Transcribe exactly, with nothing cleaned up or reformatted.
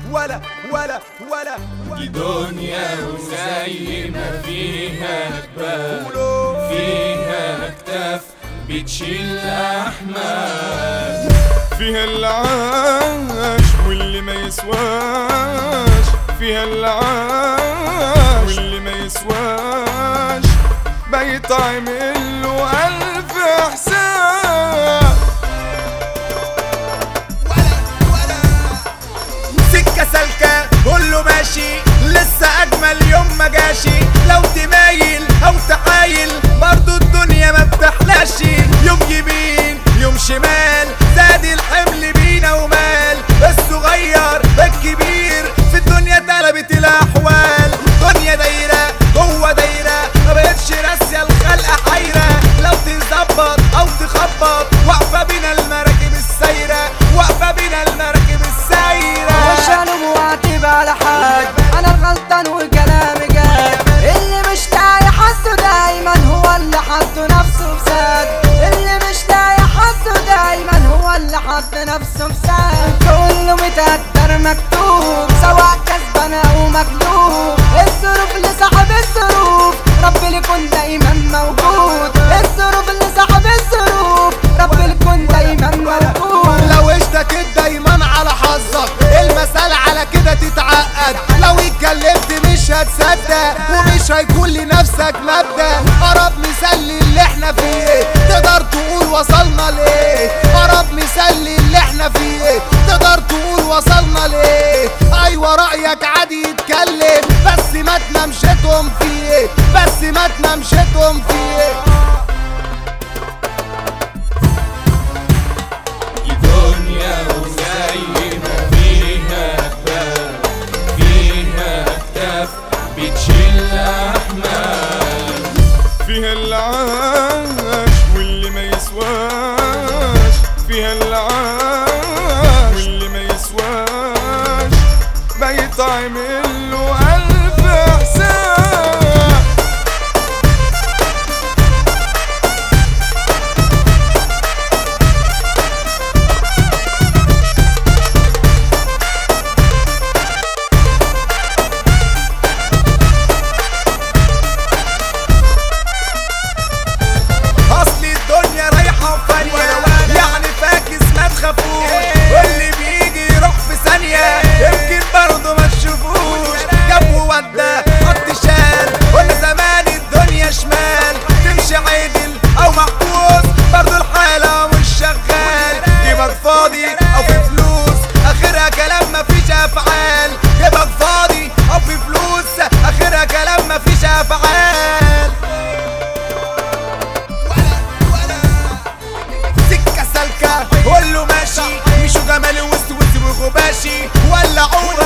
ولا ولا ولا دي دنيا وزي ما فيها جبال فيها اكتاف بتشيل احمال، فيها اللي عاش واللي ما يسواش، فيها اللي عاش واللي ما يسواش بيتعمل له ألف حساب. سكة سالكة كله ماشي لسه أجمل يوم ما جاشي، لو تمايل أو تحايل برضو الدنيا ما بتحلاش، يوم يمين يوم شمال زاد الحمل بينا ومال، الصغير الكبير في الدنيا تلبت الأحوال، دنيا دايرة جوه دايرة ما بقتش راسية الخلق حيرة، لو تظبط أو تخبط واقفة بينا المراكب السايرة، واقفة بينا المراكب السايرة. مش هلوم واعتب على حد، انا الغلطان وكلامي جاد، اللي مش لاقي حظه دايما هو اللي حط نفسه في سد، اللي مش لاقي حظه دايما هو اللي حط نفسه في سد، كله متقدر مكتوب سواء كسبان او مغلوب، الظروف اللي صاحب الظروف رب اللي يكون دايما موجود، الظروف اللي صاحب الظروف رب اللي يكون دايما موجود. لو اشتكيت دايما على حظك المسألة على كده تتعقد، لو اتكلمت مش هتصدق ومش هيكون لنفسك مبدأ، قرب مثال اللي احنا فيه تقدر تقول وصلنا ليه، قرب مثال اللي احنا فيه تقدر تقول وصلنا ليه، ايوه رأيك عادي يتكلم بس ما تنامشتهم فيه، بس ما تنامشتهم فيه. دي دنيا وزي ما فيها جبال فيها اكتاف بتشيل احمال، فيها اللي عاش واللي ما يسواش، فيها اللي عاش واللي ما يسواش بيتعمل له ألف حساب. اصل الدنيا رايحة وفانية يعني فاكس ما تخافوش، واللي بيجي يروح في ثانية يمكن برضه ما تشوفوش، جاب وودى حط شال قلنا زمان الدنيا شمال، تمشي عدل او محبوس برضه الحالة مش شغال، جيبك فاضي او في فلوس اخرها كلام مفيش افعال، جيبك فاضي او في فلوس اخرها كلام مفيش افعال. سكة سالكة كله ماشي مشوا جمالي وسط وسط وغباشي، ولعونا